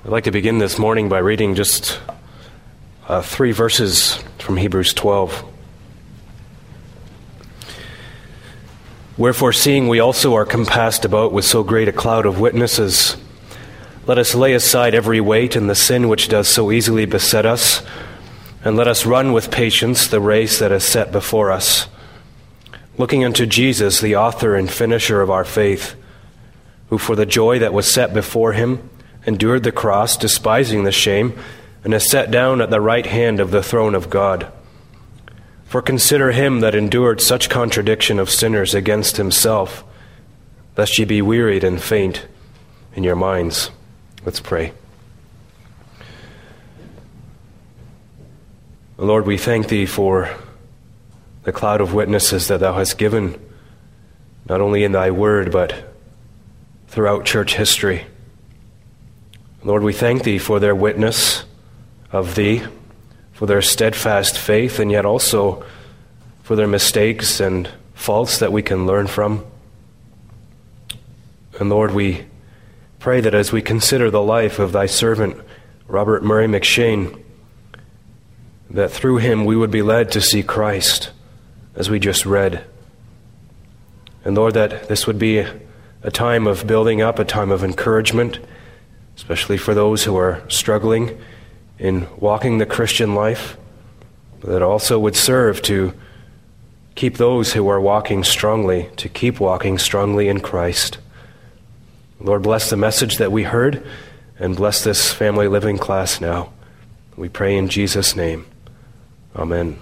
I'd like to begin this morning by reading just 3 verses from Hebrews 12. Wherefore, seeing we also are compassed about with so great a cloud of witnesses, let us lay aside every weight and the sin which does so easily beset us, and let us run with patience the race that is set before us, looking unto Jesus, the author and finisher of our faith, who for the joy that was set before him endured the cross, despising the shame, and is set down at the right hand of the throne of God. For consider him that endured such contradiction of sinners against himself, lest ye be wearied and faint in your minds. Let's pray. Lord, we thank thee for the cloud of witnesses that thou hast given, not only in thy word, but throughout church history. Lord, we thank thee for their witness of thee, for their steadfast faith, and yet also for their mistakes and faults that we can learn from. And Lord, we pray that as we consider the life of thy servant, Robert Murray M'Cheyne, that through him we would be led to see Christ, as we just read. And Lord, that this would be a time of building up, a time of encouragement, especially for those who are struggling in walking the Christian life, but that also would serve to keep those who are walking strongly, to keep walking strongly in Christ. Lord, bless the message that we heard, and bless this family living class now. We pray in Jesus' name. Amen.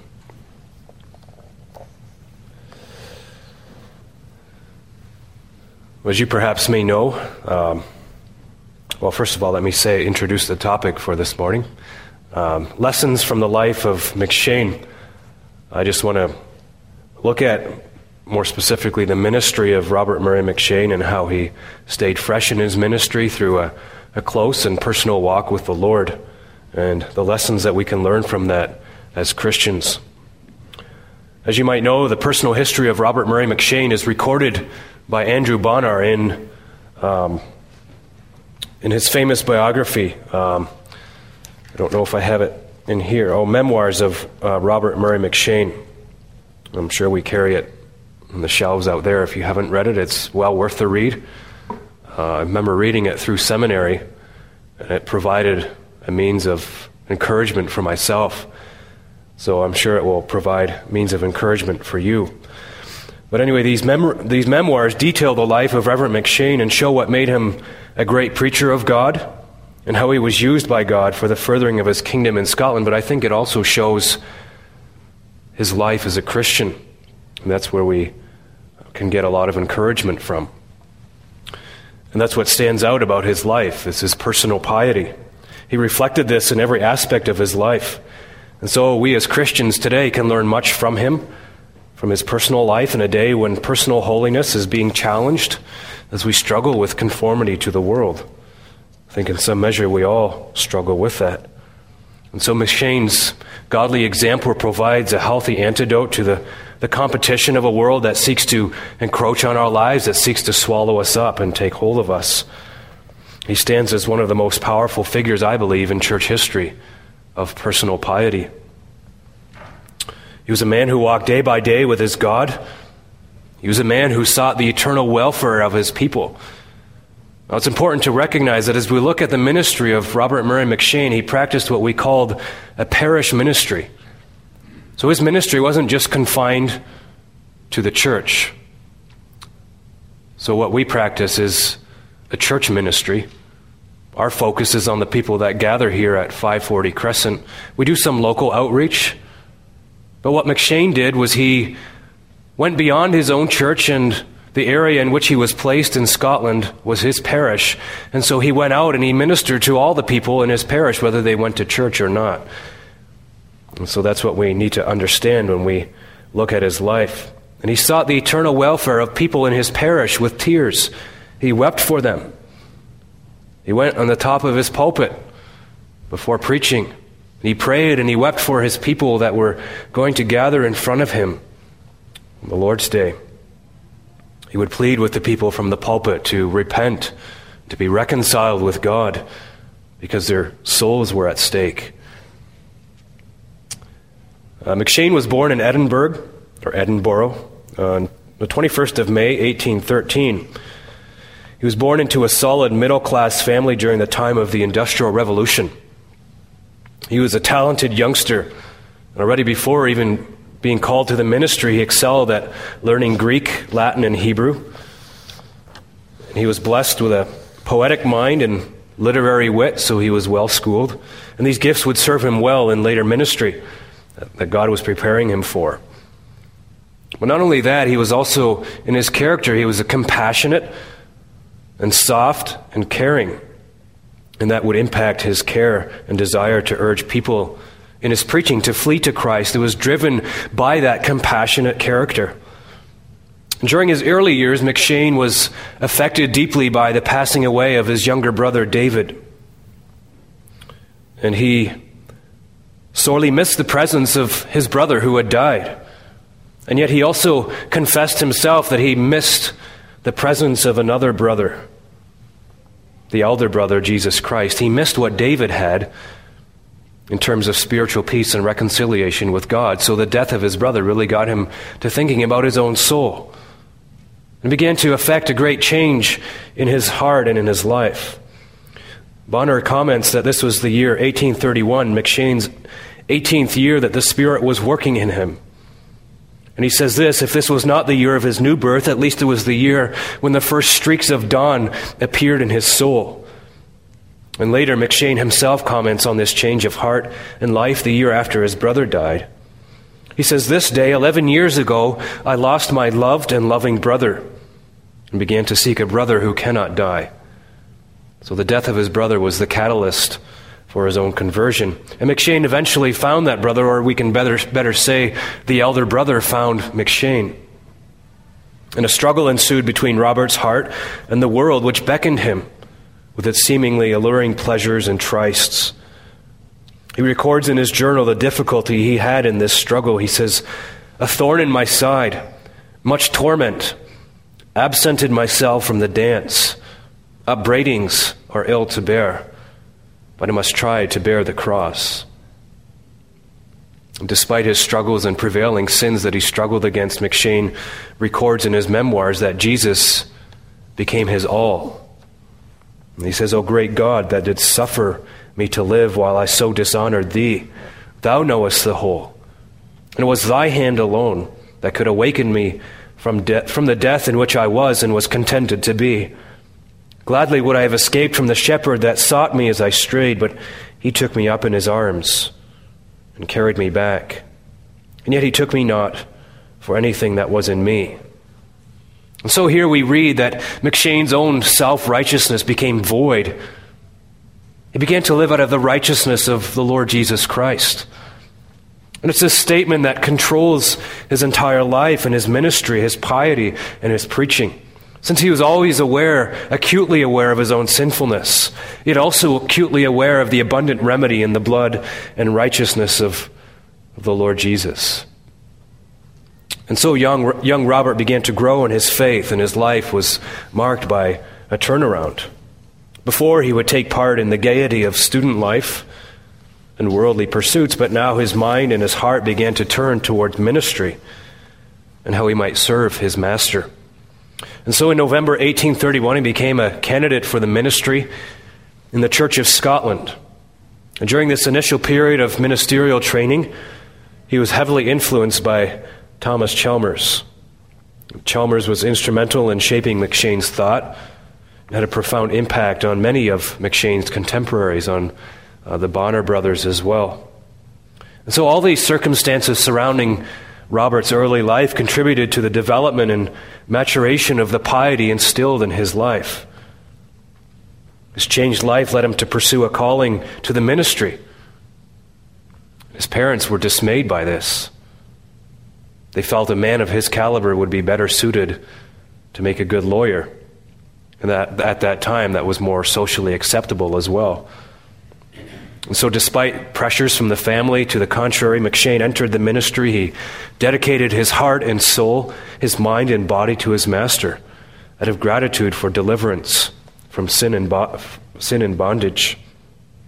As you perhaps may know, well, first of all, let me introduce the topic for this morning. Lessons from the life of M'Cheyne. I just want to look at, more specifically, the ministry of Robert Murray M'Cheyne and how he stayed fresh in his ministry through a close and personal walk with the Lord, and the lessons that we can learn from that as Christians. As you might know, the personal history of Robert Murray M'Cheyne is recorded by Andrew Bonar in his famous biography. I don't know if I have it in here. Memoirs of Robert Murray M'Cheyne. I'm sure we carry it on the shelves out there. If you haven't read it, it's well worth the read. I remember reading it through seminary, and it provided a means of encouragement for myself. So I'm sure it will provide means of encouragement for you. But anyway, these memoirs detail the life of Reverend M'Cheyne and show what made him a great preacher of God and how he was used by God for the furthering of his kingdom in Scotland. But I think it also shows his life as a Christian. And that's where we can get a lot of encouragement from. And that's what stands out about his life, is his personal piety. He reflected this in every aspect of his life. And so we as Christians today can learn much from him, from his personal life in a day when personal holiness is being challenged as we struggle with conformity to the world. I think in some measure we all struggle with that. And so M'Cheyne's godly example provides a healthy antidote to the competition of a world that seeks to encroach on our lives, that seeks to swallow us up and take hold of us. He stands as one of the most powerful figures, I believe, in church history of personal piety. He was a man who walked day by day with his God. He was a man who sought the eternal welfare of his people. Now, it's important to recognize that as we look at the ministry of Robert Murray M'Cheyne, he practiced what we called a parish ministry. So his ministry wasn't just confined to the church. So what we practice is a church ministry. Our focus is on the people that gather here at 540 Crescent. We do some local outreach. But what M'Cheyne did was he went beyond his own church, and the area in which he was placed in Scotland was his parish. And so he went out and he ministered to all the people in his parish, whether they went to church or not. And so that's what we need to understand when we look at his life. And he sought the eternal welfare of people in his parish with tears. He wept for them. He went on the top of his pulpit before preaching. He prayed and he wept for his people that were going to gather in front of him on the Lord's Day. He would plead with the people from the pulpit to repent, to be reconciled with God, because their souls were at stake. McCheyne was born in Edinburgh on the 21st of May, 1813. He was born into a solid middle-class family during the time of the Industrial Revolution. He was a talented youngster, and already before even being called to the ministry, he excelled at learning Greek, Latin, and Hebrew. He was blessed with a poetic mind and literary wit, so he was well-schooled. And these gifts would serve him well in later ministry that God was preparing him for. But not only that, he was also, in his character, he was a compassionate and soft and caring. And that would impact his care and desire to urge people in his preaching to flee to Christ. It was driven by that compassionate character. During his early years, McCheyne was affected deeply by the passing away of his younger brother, David. And he sorely missed the presence of his brother who had died. And yet he also confessed himself that he missed the presence of another brother, the elder brother, Jesus Christ. He missed what David had in terms of spiritual peace and reconciliation with God. So the death of his brother really got him to thinking about his own soul and began to affect a great change in his heart and in his life. Bonner comments that this was the year 1831, McCheyne's 18th year that the Spirit was working in him. And he says this: if this was not the year of his new birth, at least it was the year when the first streaks of dawn appeared in his soul. And later, McCheyne himself comments on this change of heart and life the year after his brother died. He says, this day, 11 years ago, I lost my loved and loving brother and began to seek a brother who cannot die. So the death of his brother was the catalyst for his own conversion. And McCheyne eventually found that brother, or we can better say the elder brother found McCheyne. And a struggle ensued between Robert's heart and the world, which beckoned him with its seemingly alluring pleasures and trysts. He records in his journal the difficulty he had in this struggle. He says, a thorn in my side, much torment, absented myself from the dance. Upbraidings are ill to bear, but I must try to bear the cross. Despite his struggles and prevailing sins that he struggled against, McCheyne records in his memoirs that Jesus became his all. And he says, O great God, that didst suffer me to live while I so dishonored thee, thou knowest the whole. And it was thy hand alone that could awaken me from the death in which I was and was contented to be. Gladly would I have escaped from the shepherd that sought me as I strayed, but he took me up in his arms and carried me back. And yet he took me not for anything that was in me. And so here we read that McCheyne's own self-righteousness became void. He began to live out of the righteousness of the Lord Jesus Christ. And it's this statement that controls his entire life and his ministry, his piety, and his preaching. Since he was always acutely aware of his own sinfulness, yet also acutely aware of the abundant remedy in the blood and righteousness of the Lord Jesus. And so young Robert began to grow in his faith, and his life was marked by a turnaround. Before, he would take part in the gaiety of student life and worldly pursuits, but now his mind and his heart began to turn towards ministry and how he might serve his master. And so in November 1831, he became a candidate for the ministry in the Church of Scotland. And during this initial period of ministerial training, he was heavily influenced by Thomas Chalmers. Chalmers was instrumental in shaping McCheyne's thought and had a profound impact on many of McCheyne's contemporaries, on the Bonner brothers as well. And so all these circumstances surrounding Robert's early life contributed to the development and maturation of the piety instilled in his life. His changed life led him to pursue a calling to the ministry. His parents were dismayed by this. They felt a man of his caliber would be better suited to make a good lawyer. And that at that time, that was more socially acceptable as well. And so despite pressures from the family to the contrary, McCheyne entered the ministry. He dedicated his heart and soul, his mind and body to his master out of gratitude for deliverance from sin and bondage.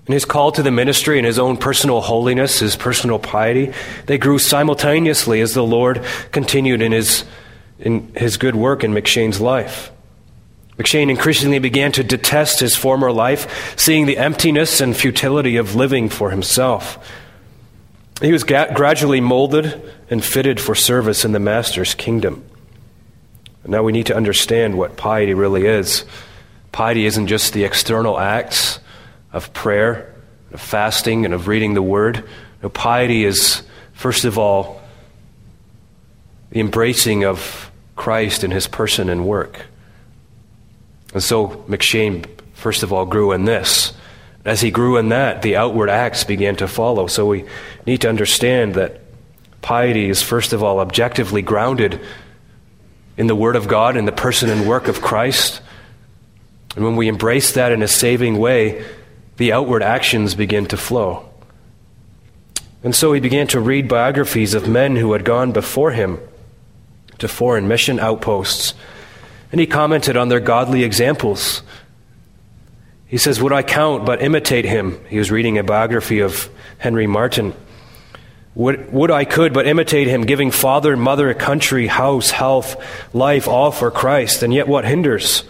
In his call to the ministry and his own personal holiness, his personal piety, they grew simultaneously as the Lord continued in his good work in M'Cheyne's life. M'Cheyne increasingly began to detest his former life, seeing the emptiness and futility of living for himself. He was gradually molded and fitted for service in the Master's kingdom. And now we need to understand what piety really is. Piety isn't just the external acts of prayer, of fasting, and of reading the Word. No, piety is, first of all, the embracing of Christ in his person and work. And so M'Cheyne, first of all, grew in this. As he grew in that, the outward acts began to follow. So we need to understand that piety is, first of all, objectively grounded in the Word of God, in the person and work of Christ. And when we embrace that in a saving way, the outward actions begin to flow. And so he began to read biographies of men who had gone before him to foreign mission outposts. And he commented on their godly examples. He says, "Would I count but imitate him?" He was reading a biography of Henry Martyn. Would I could but imitate him, giving father, mother, country, house, health, life, all for Christ. And yet what hinders?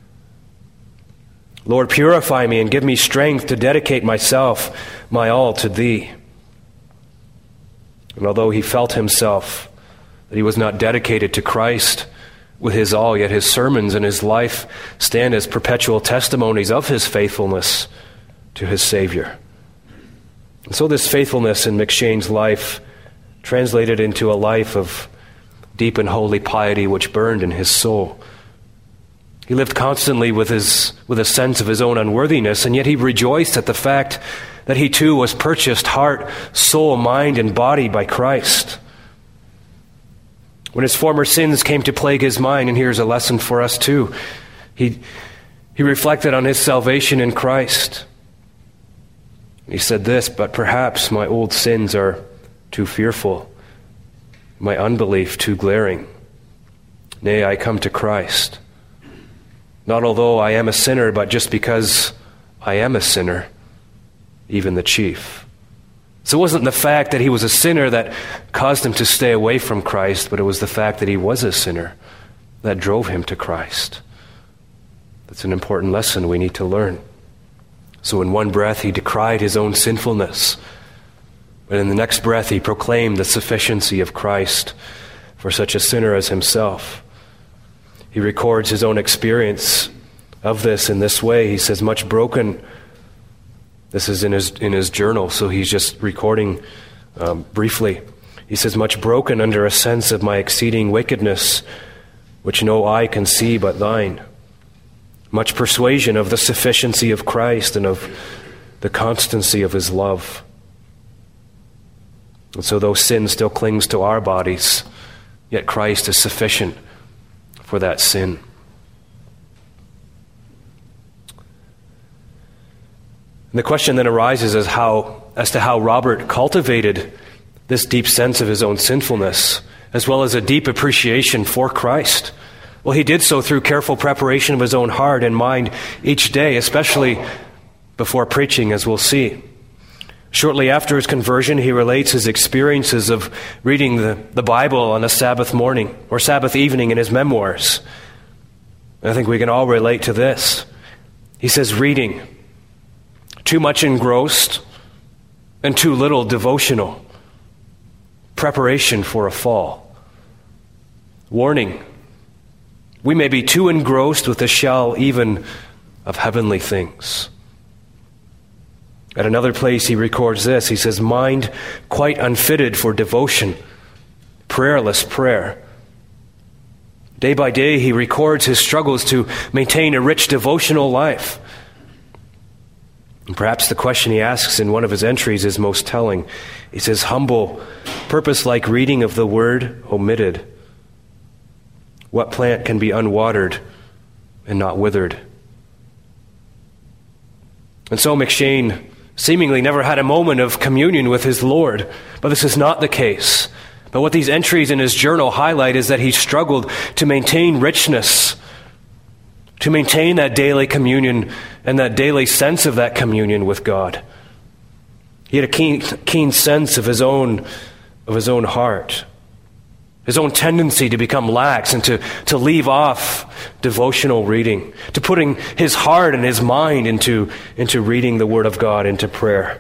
Lord, purify me and give me strength to dedicate myself, my all, to thee. And although he felt himself that he was not dedicated to Christ with his all, yet his sermons and his life stand as perpetual testimonies of his faithfulness to his Savior. And so this faithfulness in M'Cheyne's life translated into a life of deep and holy piety which burned in his soul. He lived constantly with a sense of his own unworthiness, and yet he rejoiced at the fact that he too was purchased heart, soul, mind, and body by Christ. When his former sins came to plague his mind, and here's a lesson for us too, he reflected on his salvation in Christ. He said this, "But perhaps my old sins are too fearful, my unbelief too glaring. Nay, I come to Christ, not although I am a sinner, but just because I am a sinner, even the chief." So it wasn't the fact that he was a sinner that caused him to stay away from Christ, but it was the fact that he was a sinner that drove him to Christ. That's an important lesson we need to learn. So in one breath, he decried his own sinfulness, but in the next breath, he proclaimed the sufficiency of Christ for such a sinner as himself. He records his own experience of this in this way. He says, "Much broken." This is in his journal, so he's just recording briefly. He says, "Much broken under a sense of my exceeding wickedness, which no eye can see but thine. Much persuasion of the sufficiency of Christ and of the constancy of his love." And so though sin still clings to our bodies, yet Christ is sufficient for that sin. And the question then arises as to how Robert cultivated this deep sense of his own sinfulness, as well as a deep appreciation for Christ. Well, he did so through careful preparation of his own heart and mind each day, especially before preaching, as we'll see. Shortly after his conversion, he relates his experiences of reading the Bible on a Sabbath morning or Sabbath evening in his memoirs. And I think we can all relate to this. He says, "Reading, too much engrossed and too little devotional. Preparation for a fall. Warning, we may be too engrossed with the shell even of heavenly things." At another place he records this. He says, "Mind quite unfitted for devotion, prayerless prayer." Day by day he records his struggles to maintain a rich devotional life. And perhaps the question he asks in one of his entries is most telling. He says, "Humble, purpose-like reading of the Word omitted. What plant can be unwatered and not withered?" And so M'Cheyne seemingly never had a moment of communion with his Lord, but this is not the case. But what these entries in his journal highlight is that he struggled to maintain richness, to maintain that daily communion and that daily sense of that communion with God. He had a keen sense of his own heart, his own tendency to become lax and to leave off devotional reading, to putting his heart and his mind into reading the Word of God, into prayer.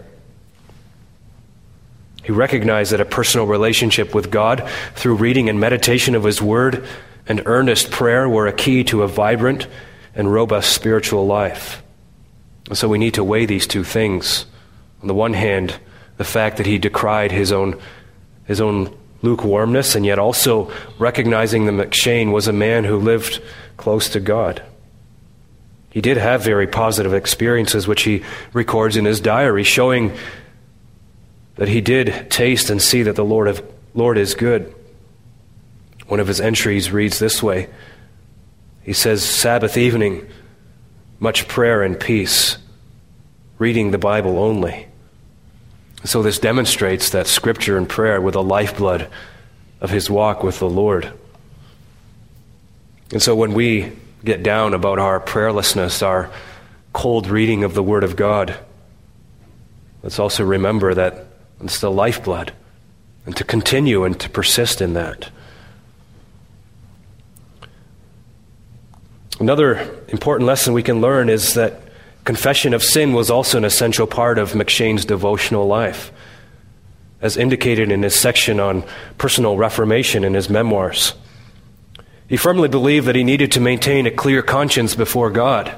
He recognized that a personal relationship with God through reading and meditation of his Word and earnest prayer were a key to a vibrant and robust spiritual life. And so we need to weigh these two things. On the one hand, the fact that he decried his own lukewarmness, and yet also recognizing that M'Cheyne was a man who lived close to God. He did have very positive experiences, which he records in his diary, showing that he did taste and see that the Lord is good. One of his entries reads this way. He says, "Sabbath evening, much prayer and peace, reading the Bible only." So this demonstrates that Scripture and prayer were the lifeblood of his walk with the Lord. And so when we get down about our prayerlessness, our cold reading of the Word of God, let's also remember that it's the lifeblood, and to continue and to persist in that. Another important lesson we can learn is that confession of sin was also an essential part of M'Cheyne's devotional life, as indicated in his section on personal reformation in his memoirs. He firmly believed that he needed to maintain a clear conscience before God.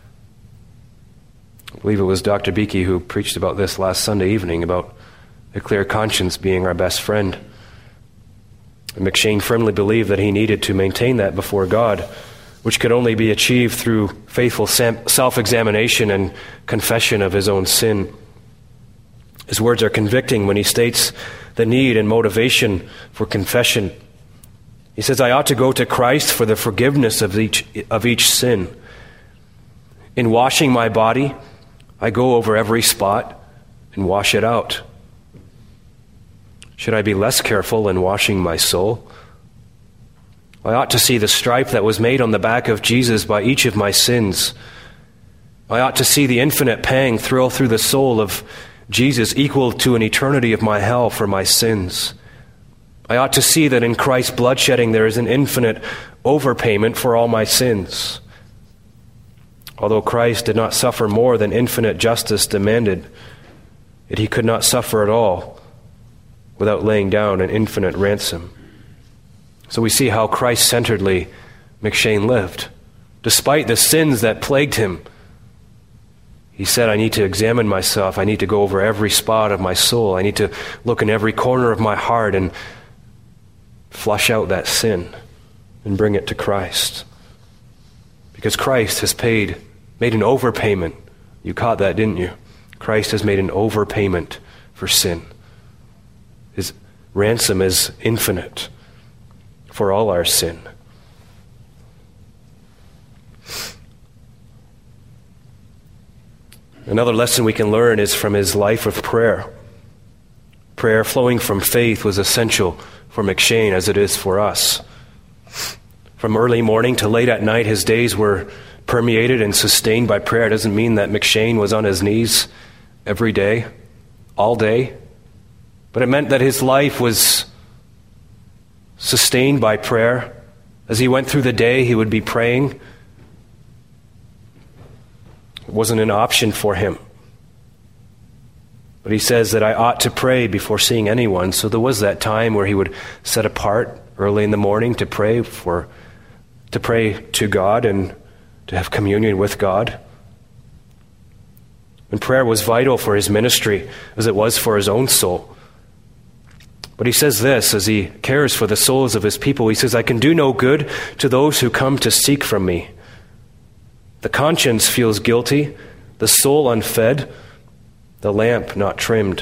I believe it was Dr. Beakey who preached about this last Sunday evening, about a clear conscience being our best friend. And M'Cheyne firmly believed that he needed to maintain that before God, which could only be achieved through faithful self-examination and confession of his own sin. His words are convicting when he states the need and motivation for confession. He says, "I ought to go to Christ for the forgiveness of each sin. In washing my body, I go over every spot and wash it out. Should I be less careful in washing my soul? I ought to see the stripe that was made on the back of Jesus by each of my sins. I ought to see the infinite pang thrill through the soul of Jesus, equal to an eternity of my hell for my sins. I ought to see that in Christ's bloodshedding there is an infinite overpayment for all my sins. Although Christ did not suffer more than infinite justice demanded, yet he could not suffer at all without laying down an infinite ransom." So we see how Christ-centeredly M'Cheyne lived. Despite the sins that plagued him, he said, "I need to examine myself. I need to go over every spot of my soul. I need to look in every corner of my heart and flush out that sin and bring it to Christ." Because Christ has made an overpayment. You caught that, didn't you? Christ has made an overpayment for sin. His ransom is infinite for all our sin. Another lesson we can learn is from his life of prayer. Prayer flowing from faith was essential for M'Cheyne as it is for us. From early morning to late at night, his days were permeated and sustained by prayer. It doesn't mean that M'Cheyne was on his knees every day, all day, but it meant that his life was sustained by prayer. As he went through the day, he would be praying. It wasn't an option for him. But he says that I ought to pray before seeing anyone. So there was that time where he would set apart early in the morning to pray to God and to have communion with God. And prayer was vital for his ministry as it was for his own soul. But he says this as he cares for the souls of his people. He says, "I can do no good to those who come to seek from me. The conscience feels guilty, the soul unfed, the lamp not trimmed."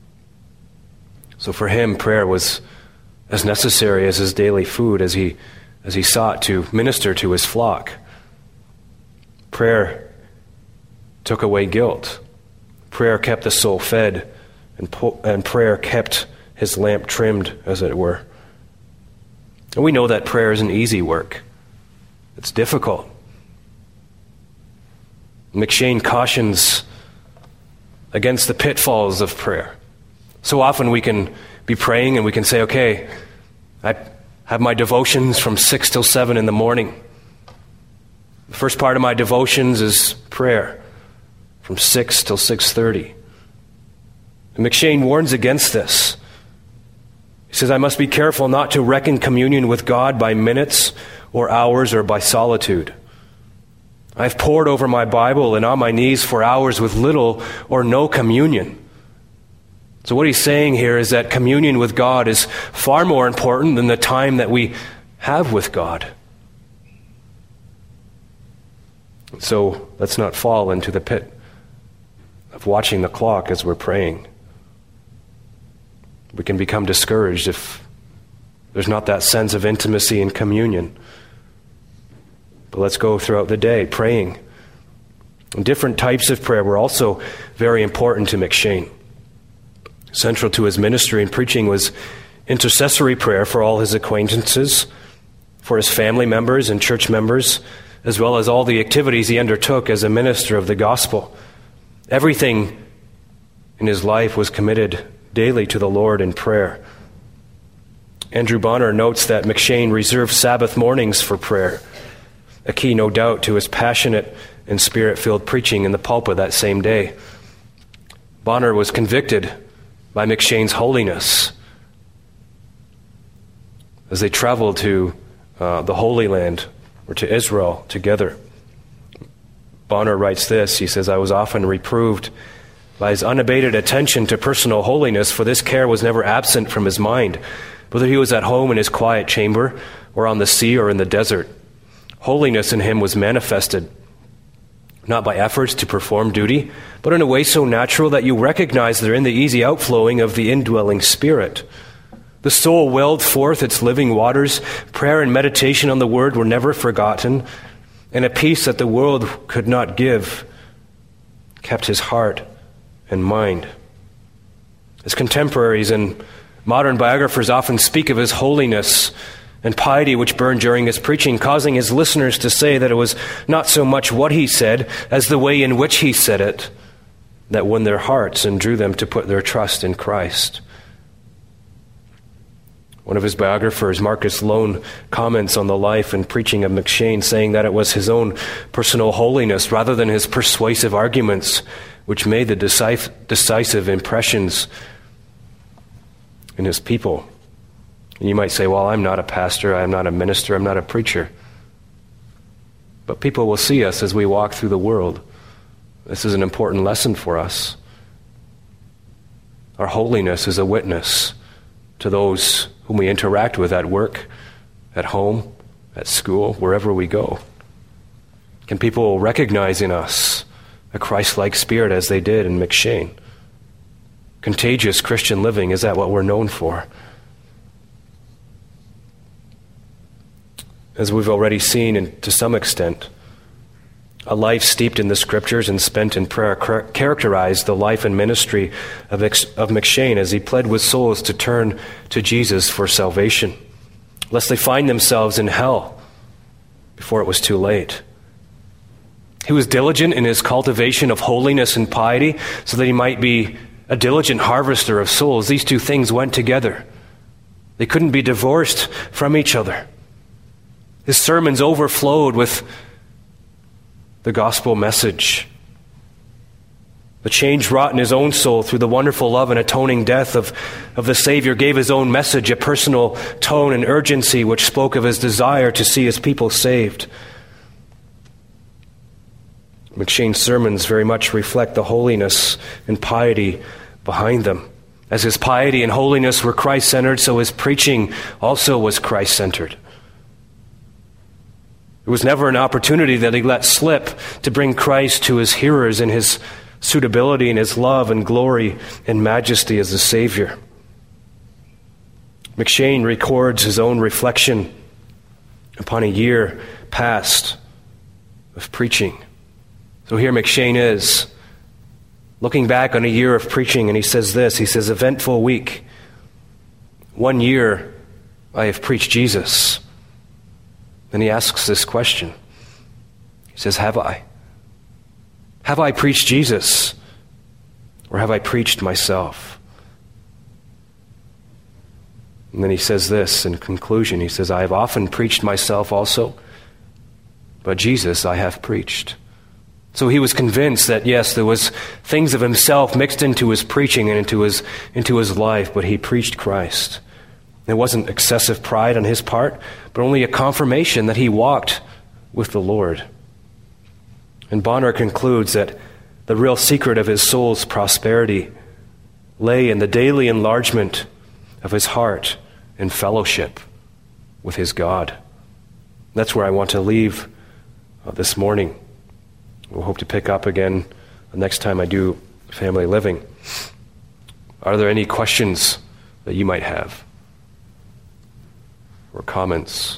So for him, prayer was as necessary as his daily food as he sought to minister to his flock. Prayer took away guilt. Prayer kept the soul fed, and prayer kept his lamp trimmed, as it were. And we know that prayer isn't easy work. It's difficult. McShane cautions against the pitfalls of prayer. So often we can be praying and we can say, okay, I have my devotions from 6 till 7 in the morning. The first part of my devotions is prayer from 6 till 6:30. And McShane warns against this. He says, I must be careful not to reckon communion with God by minutes or hours or by solitude. I've pored over my Bible and on my knees for hours with little or no communion. So what he's saying here is that communion with God is far more important than the time that we have with God. So let's not fall into the pit of watching the clock as we're praying. We can become discouraged if there's not that sense of intimacy and communion. But let's go throughout the day praying. And different types of prayer were also very important to McShane. Central to his ministry and preaching was intercessory prayer for all his acquaintances, for his family members and church members, as well as all the activities he undertook as a minister of the gospel. Everything in his life was committed daily to the Lord in prayer. Andrew Bonner notes that McShane reserved Sabbath mornings for prayer, a key, no doubt, to his passionate and spirit-filled preaching in the pulpit that same day. Bonner was convicted by McShane's holiness as they traveled to the Holy Land, or to Israel, together. Bonner writes this, he says, I was often reproved by his unabated attention to personal holiness, for this care was never absent from his mind, whether he was at home in his quiet chamber, or on the sea, or in the desert. Holiness in him was manifested, not by efforts to perform duty, but in a way so natural that you recognize they're in the easy outflowing of the indwelling Spirit. The soul welled forth its living waters. Prayer and meditation on the Word were never forgotten, and a peace that the world could not give kept his heart and mind. His contemporaries and modern biographers often speak of his holiness and piety which burned during his preaching, causing his listeners to say that it was not so much what he said as the way in which he said it that won their hearts and drew them to put their trust in Christ. One of his biographers, Marcus Lone, comments on the life and preaching of McShane, saying that it was his own personal holiness rather than his persuasive arguments which made the decisive impressions in his people. And you might say, well, I'm not a pastor, I'm not a minister, I'm not a preacher. But people will see us as we walk through the world. This is an important lesson for us. Our holiness is a witness to those whom we interact with at work, at home, at school, wherever we go. Can people recognize in us a Christ-like spirit as they did in McShane? Contagious Christian living, is that what we're known for? As we've already seen, and to some extent, a life steeped in the Scriptures and spent in prayer characterized the life and ministry of McShane as he pled with souls to turn to Jesus for salvation, lest they find themselves in hell before it was too late. He was diligent in his cultivation of holiness and piety so that he might be a diligent harvester of souls. These two things went together. They couldn't be divorced from each other. His sermons overflowed with the gospel message. The change wrought in his own soul through the wonderful love and atoning death of the Savior gave his own message a personal tone and urgency which spoke of his desire to see his people saved. McShane's sermons very much reflect the holiness and piety behind them. As his piety and holiness were Christ-centered, so his preaching also was Christ-centered. It was never an opportunity that he let slip to bring Christ to his hearers in his suitability and his love and glory and majesty as a Savior. McShane records his own reflection upon a year past of preaching. So here McShane is, looking back on a year of preaching, and he says this, he says, eventful week. 1 year I have preached Jesus. Then he asks this question. He says, have I? Have I preached Jesus, or have I preached myself? And then he says this in conclusion. He says, I have often preached myself also, but Jesus I have preached. So he was convinced that, yes, there was things of himself mixed into his preaching and into his life, but he preached Christ. It wasn't excessive pride on his part, but only a confirmation that he walked with the Lord. And Bonner concludes that the real secret of his soul's prosperity lay in the daily enlargement of his heart and fellowship with his God. That's where I want to leave this morning. We'll hope to pick up again the next time I do family living. Are there any questions that you might have? Or comments?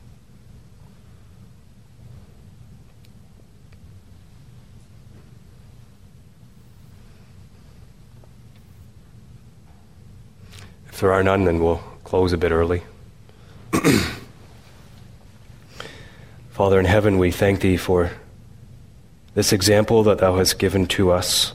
If there are none, then we'll close a bit early. Father in heaven, we thank thee for this example that thou hast given to us.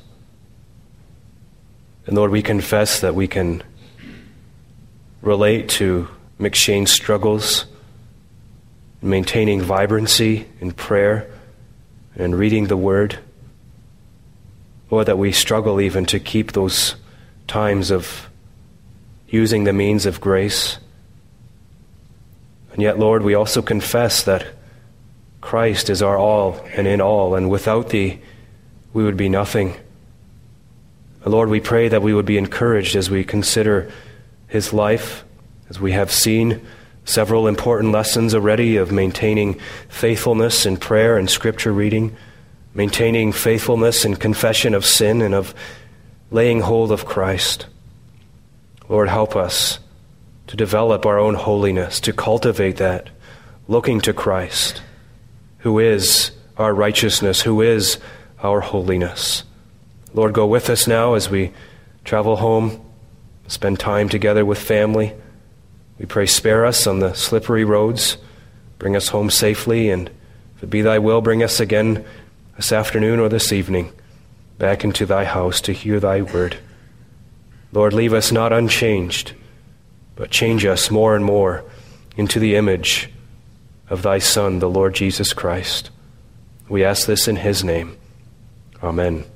And Lord, we confess that we can relate to McShane's struggles in maintaining vibrancy in prayer and reading the Word. Lord, that we struggle even to keep those times of using the means of grace. And yet, Lord, we also confess that Christ is our all and in all, and without thee, we would be nothing. And Lord, we pray that we would be encouraged as we consider his life, as we have seen several important lessons already of maintaining faithfulness in prayer and scripture reading, maintaining faithfulness in confession of sin and of laying hold of Christ. Lord, help us to develop our own holiness, to cultivate that, looking to Christ, who is our righteousness, who is our holiness. Lord, go with us now as we travel home, spend time together with family. We pray, spare us on the slippery roads, bring us home safely, and if it be thy will, bring us again this afternoon or this evening back into thy house to hear thy word. Lord, leave us not unchanged, but change us more and more into the image of thy Son, the Lord Jesus Christ. We ask this in his name. Amen.